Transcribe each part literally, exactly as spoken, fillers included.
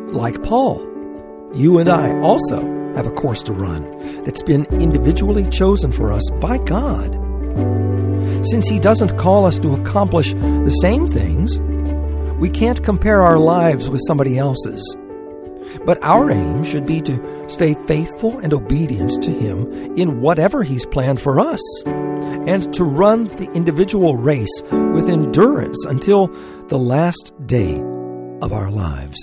like Paul, you and I also have a course to run that's been individually chosen for us by God. Since He doesn't call us to accomplish the same things, we can't compare our lives with somebody else's. But our aim should be to stay faithful and obedient to Him in whatever He's planned for us, and to run the individual race with endurance until the last day of our lives.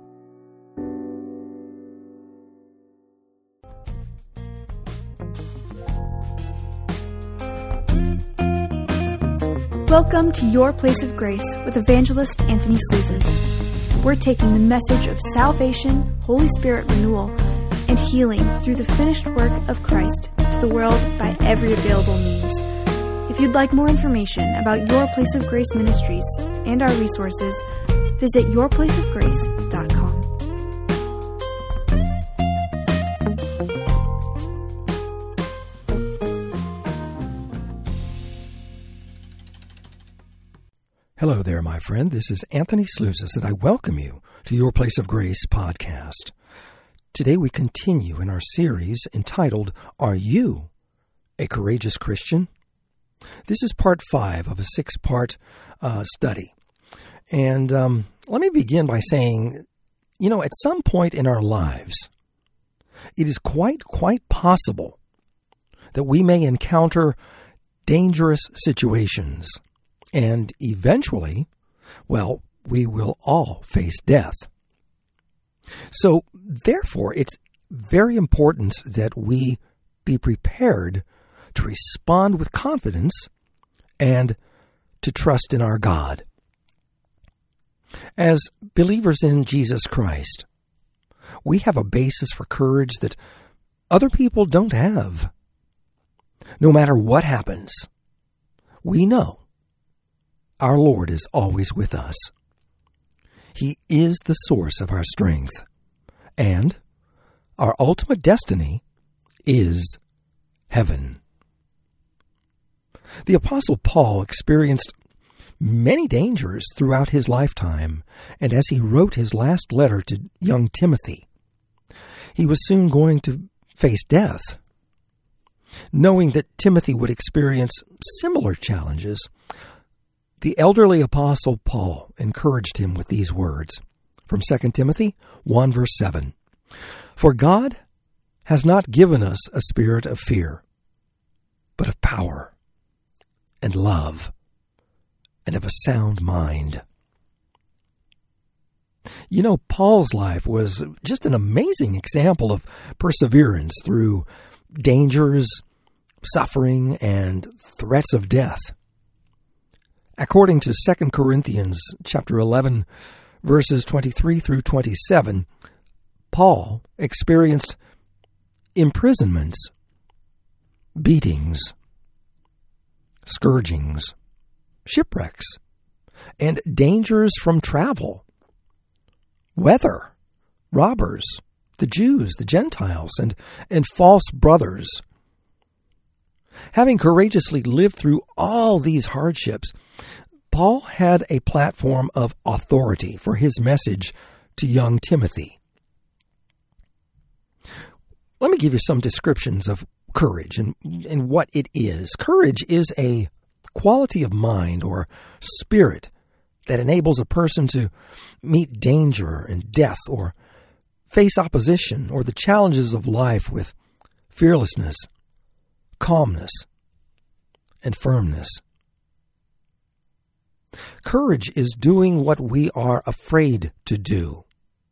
Welcome to Your Place of Grace with Evangelist Anthony Sluzes. We're taking the message of salvation, Holy Spirit renewal, and healing through the finished work of Christ to the world by every available means. If you'd like more information about Your Place of Grace Ministries and our resources, visit your place of grace dot com. Hello there, my friend. This is Anthony Sluzes, and I welcome you to Your Place of Grace podcast. Today we continue in our series entitled, Are You a Courageous Christian? This is part five of a six-part uh, study. And um, let me begin by saying, you know, at some point in our lives, it is quite, quite possible that we may encounter dangerous situations. And eventually, well, we will all face death. So, therefore, it's very important that we be prepared to respond with confidence and to trust in our God. As believers in Jesus Christ, we have a basis for courage that other people don't have. No matter what happens, we know our Lord is always with us. He is the source of our strength, and our ultimate destiny is heaven. The Apostle Paul experienced many dangers throughout his lifetime, and as he wrote his last letter to young Timothy, he was soon going to face death. Knowing that Timothy would experience similar challenges, the elderly Apostle Paul encouraged him with these words from Second Timothy one, verse seven. For God has not given us a spirit of fear, but of power and love and of a sound mind. You know, Paul's life was just an amazing example of perseverance through dangers, suffering, and threats of death. According to Second Corinthians chapter eleven, verses twenty-three through twenty-seven, Paul experienced imprisonments, beatings, scourgings, shipwrecks, and dangers from travel, weather, robbers, the Jews, the Gentiles, and, and false brothers. Having courageously lived through all these hardships, Paul had a platform of authority for his message to young Timothy. Let me give you some descriptions of courage and, and what it is. Courage is a quality of mind or spirit that enables a person to meet danger and death or face opposition or the challenges of life with fearlessness, calmness, and firmness. Courage is doing what we are afraid to do.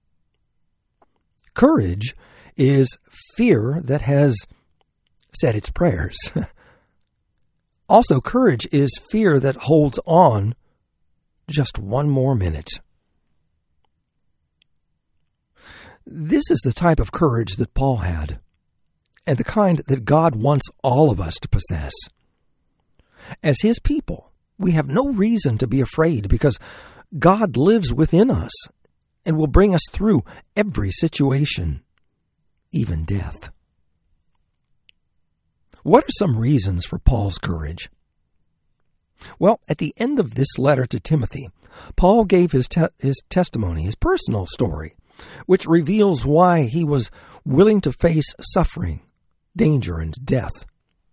Courage is fear that has said its prayers. Also, courage is fear that holds on just one more minute. This is the type of courage that Paul had, and the kind that God wants all of us to possess. As His people, we have no reason to be afraid because God lives within us and will bring us through every situation, even death. What are some reasons for Paul's courage? Well, at the end of this letter to Timothy, Paul gave his te- his testimony, his personal story, which reveals why he was willing to face suffering, danger, and death.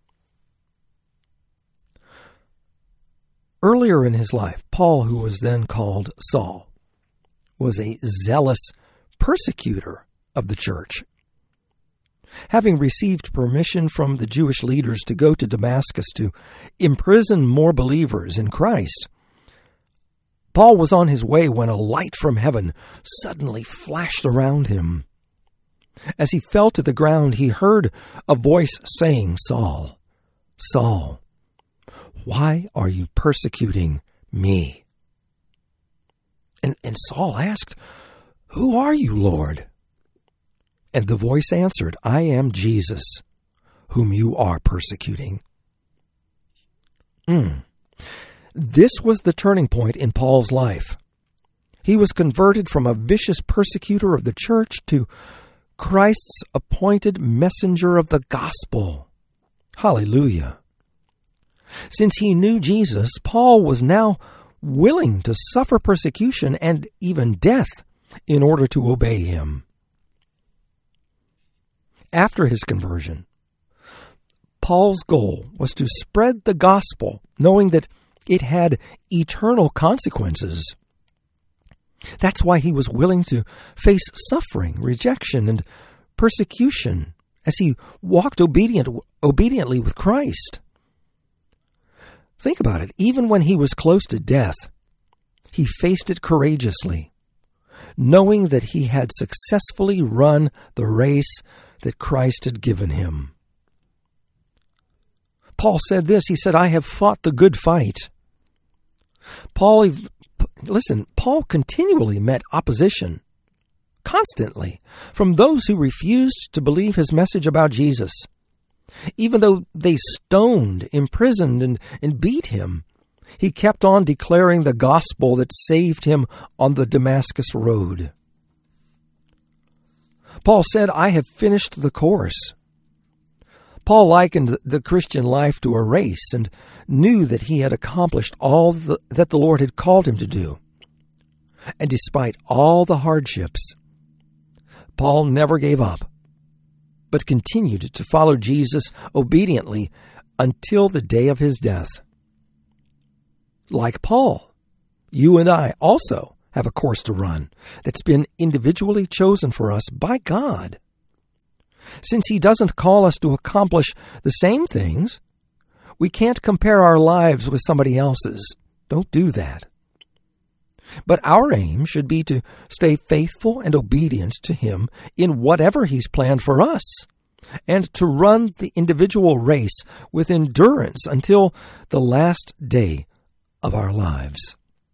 Earlier in his life, Paul, who was then called Saul, was a zealous persecutor of the church. Having received permission from the Jewish leaders to go to Damascus to imprison more believers in Christ, Paul was on his way when a light from heaven suddenly flashed around him. As he fell to the ground, he heard a voice saying, "Saul, Saul, why are you persecuting me?" And, and Saul asked, "Who are you, Lord?" And the voice answered, "I am Jesus, whom you are persecuting." Mm. This was the turning point in Paul's life. He was converted from a vicious persecutor of the church to Christ's appointed messenger of the gospel. Hallelujah. Since he knew Jesus, Paul was now willing to suffer persecution and even death in order to obey him. After his conversion, Paul's goal was to spread the gospel, knowing that it had eternal consequences. That's why he was willing to face suffering, rejection, and persecution as he walked obedient, obediently with Christ. Think about it. Even when he was close to death, he faced it courageously, knowing that he had successfully run the race that Christ had given him. Paul said this, he said, "I have fought the good fight." Paul, listen, Paul continually met opposition, constantly, from those who refused to believe his message about Jesus. Even though they stoned, imprisoned, and, and beat him, he kept on declaring the gospel that saved him on the Damascus road. Paul said, "I have finished the course." Paul likened the Christian life to a race and knew that he had accomplished all the, that the Lord had called him to do. And despite all the hardships, Paul never gave up, but continued to follow Jesus obediently until the day of his death. Like Paul, you and I also have a course to run that's been individually chosen for us by God. Since he doesn't call us to accomplish the same things, we can't compare our lives with somebody else's. Don't do that. But our aim should be to stay faithful and obedient to him in whatever he's planned for us, and to run the individual race with endurance until the last day of our lives.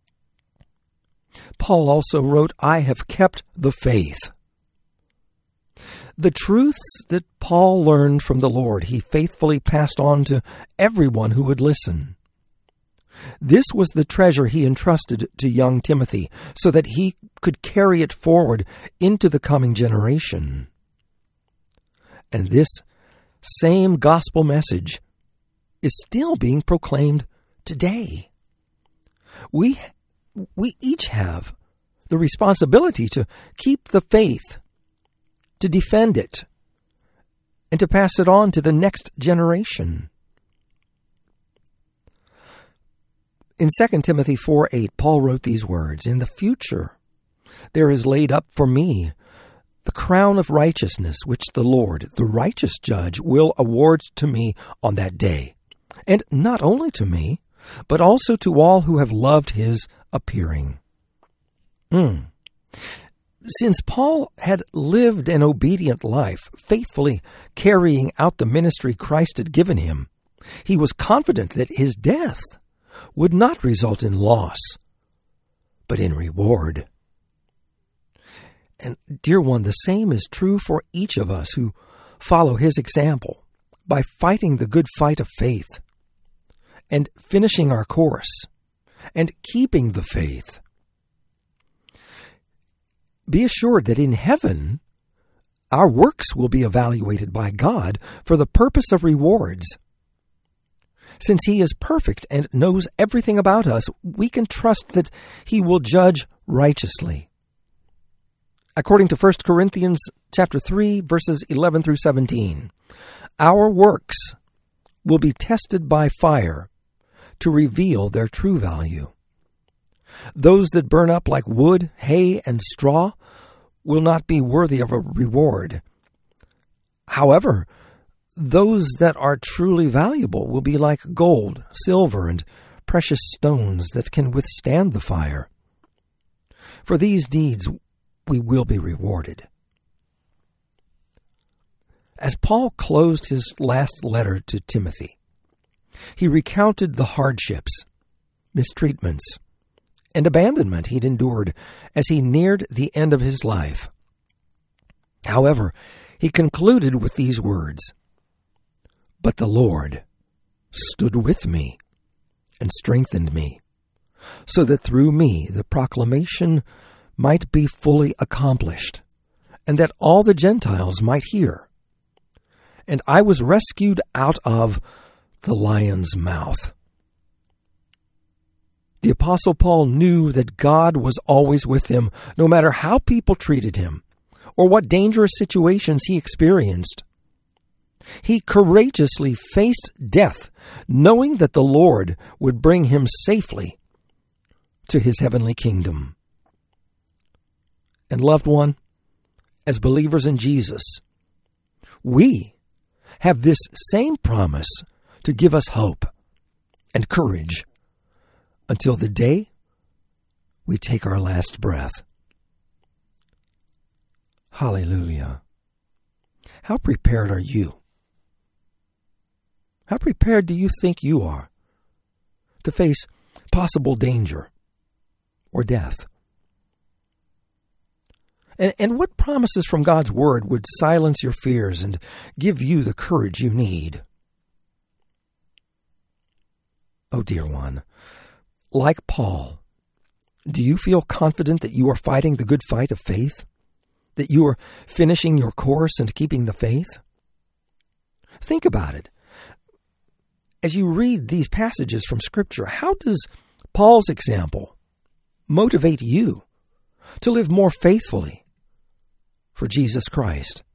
Paul also wrote, "I have kept the faith." The truths that Paul learned from the Lord, he faithfully passed on to everyone who would listen. This was the treasure he entrusted to young Timothy, so that he could carry it forward into the coming generation. And this same gospel message is still being proclaimed today. We, we each have the responsibility to keep the faith, to defend it, and to pass it on to the next generation. In Second Timothy four eight, Paul wrote these words, "In the future there is laid up for me the crown of righteousness, which the Lord, the righteous judge, will award to me on that day. And not only to me, but also to all who have loved his appearing." Mm. Since Paul had lived an obedient life, faithfully carrying out the ministry Christ had given him, he was confident that his death would not result in loss, but in reward. And, dear one, the same is true for each of us who follow his example by fighting the good fight of faith and finishing our course and keeping the faith. Be assured that in heaven, our works will be evaluated by God for the purpose of rewards. Since he is perfect and knows everything about us, we can trust that he will judge righteously. According to First Corinthians chapter three, verses eleven through seventeen, our works will be tested by fire to reveal their true value. Those that burn up like wood, hay, and straw will not be worthy of a reward. However, those that are truly valuable will be like gold, silver, and precious stones that can withstand the fire. For these deeds we will be rewarded. As Paul closed his last letter to Timothy, he recounted the hardships, mistreatments, and abandonment he'd endured as he neared the end of his life. However, he concluded with these words, "But the Lord stood with me and strengthened me, so that through me the proclamation might be fully accomplished, and that all the Gentiles might hear. And I was rescued out of the lion's mouth." The Apostle Paul knew that God was always with him, no matter how people treated him, or what dangerous situations he experienced. He courageously faced death, knowing that the Lord would bring him safely to his heavenly kingdom. And loved one, as believers in Jesus, we have this same promise to give us hope and courage until the day we take our last breath. Hallelujah. How prepared are you? How prepared do you think you are to face possible danger or death? And, and what promises from God's Word would silence your fears and give you the courage you need? Oh, dear one, like Paul, do you feel confident that you are fighting the good fight of faith? That you are finishing your course and keeping the faith? Think about it. As you read these passages from Scripture, how does Paul's example motivate you to live more faithfully for Jesus Christ?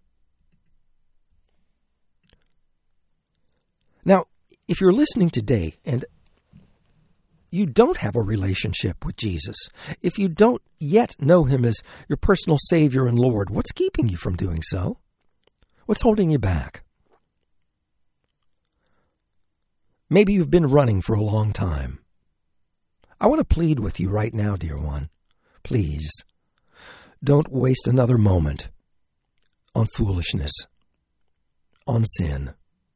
Now, if you're listening today and you don't have a relationship with Jesus, if you don't yet know him as your personal Savior and Lord, what's keeping you from doing so? What's holding you back? Maybe you've been running for a long time. I want to plead with you right now, dear one. Please, don't waste another moment on foolishness, on sin.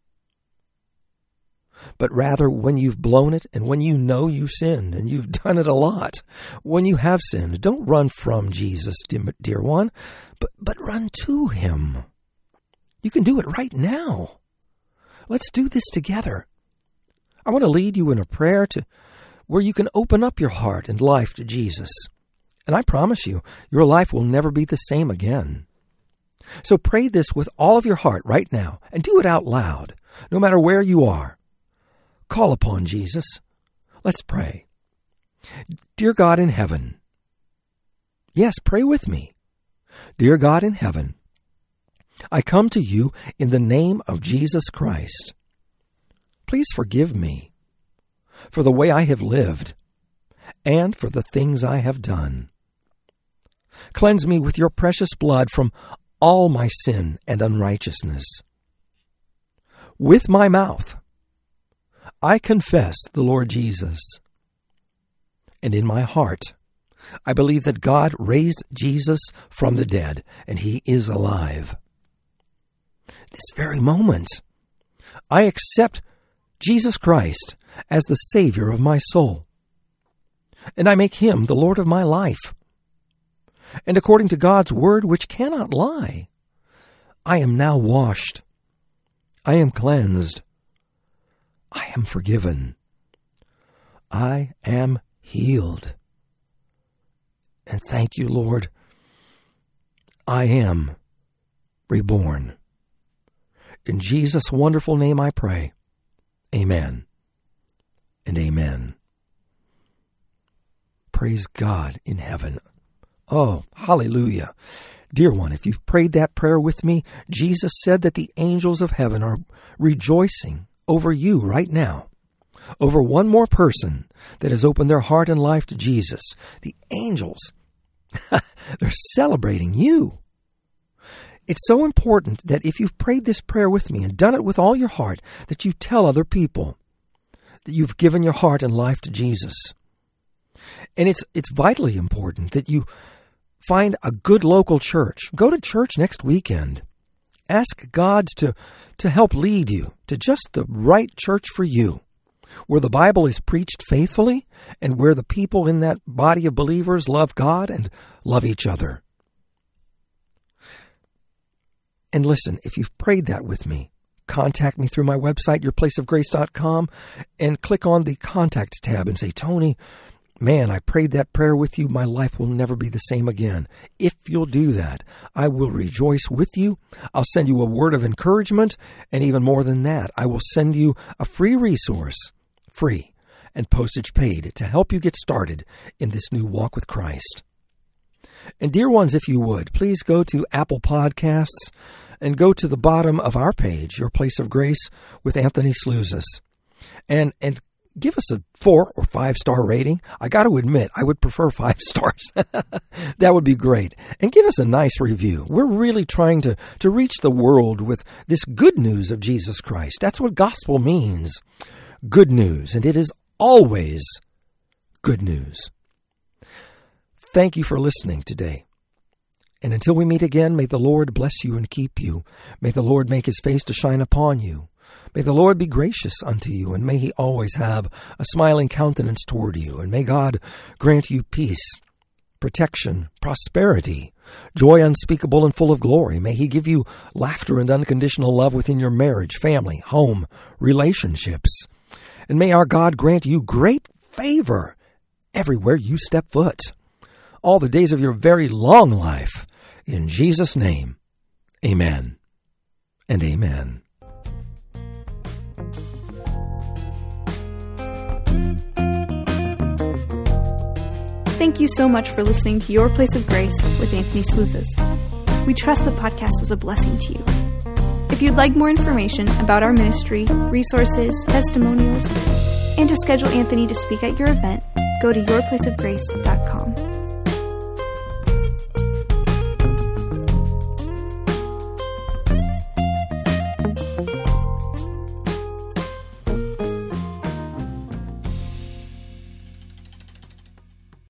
But rather, when you've blown it and when you know you've sinned and you've done it a lot, when you have sinned, don't run from Jesus, dear one, but, but run to him. You can do it right now. Let's do this together. I want to lead you in a prayer to where you can open up your heart and life to Jesus. And I promise you, your life will never be the same again. So pray this with all of your heart right now and do it out loud, no matter where you are. Call upon Jesus. Let's pray. Dear God in heaven. Yes, pray with me. Dear God in heaven, I come to you in the name of Jesus Christ. Please forgive me for the way I have lived and for the things I have done. Cleanse me with your precious blood from all my sin and unrighteousness. With my mouth, I confess the Lord Jesus. And in my heart, I believe that God raised Jesus from the dead, and he is alive. This very moment, I accept Jesus Christ as the Savior of my soul, and I make him the Lord of my life. And according to God's word, which cannot lie, I am now washed. I am cleansed. I am forgiven. I am healed. And thank you, Lord, I am reborn. In Jesus' wonderful name I pray. Amen and amen. Praise God in heaven. Oh, hallelujah. Dear one, if you've prayed that prayer with me, Jesus said that the angels of heaven are rejoicing over you right now. Over one more person that has opened their heart and life to Jesus. The angels, they're celebrating you. It's so important that if you've prayed this prayer with me and done it with all your heart, that you tell other people that you've given your heart and life to Jesus. And it's it's vitally important that you find a good local church. Go to church next weekend. Ask God to, to help lead you to just the right church for you, where the Bible is preached faithfully and where the people in that body of believers love God and love each other. And listen, if you've prayed that with me, contact me through my website, your place of grace dot com, and click on the Contact tab and say, Tony, man, I prayed that prayer with you. My life will never be the same again. If you'll do that, I will rejoice with you. I'll send you a word of encouragement, and even more than that, I will send you a free resource, free and postage paid, to help you get started in this new walk with Christ. And dear ones, if you would, please go to Apple Podcasts and go to the bottom of our page, Your Place of Grace with Anthony Slouzas, and and give us a four or five star rating. I got to admit, I would prefer five stars. That would be great. And give us a nice review. We're really trying to, to reach the world with this good news of Jesus Christ. That's what gospel means. Good news. And it is always good news. Thank you for listening today. And until we meet again, may the Lord bless you and keep you. May the Lord make his face to shine upon you. May the Lord be gracious unto you, and may he always have a smiling countenance toward you. And may God grant you peace, protection, prosperity, joy unspeakable and full of glory. May he give you laughter and unconditional love within your marriage, family, home, relationships. And may our God grant you great favor everywhere you step foot, all the days of your very long life. In Jesus' name, amen and amen. Thank you so much for listening to Your Place of Grace with Anthony Slouzas. We trust the podcast was a blessing to you. If you'd like more information about our ministry, resources, testimonials, and to schedule Anthony to speak at your event, go to your place of grace dot com.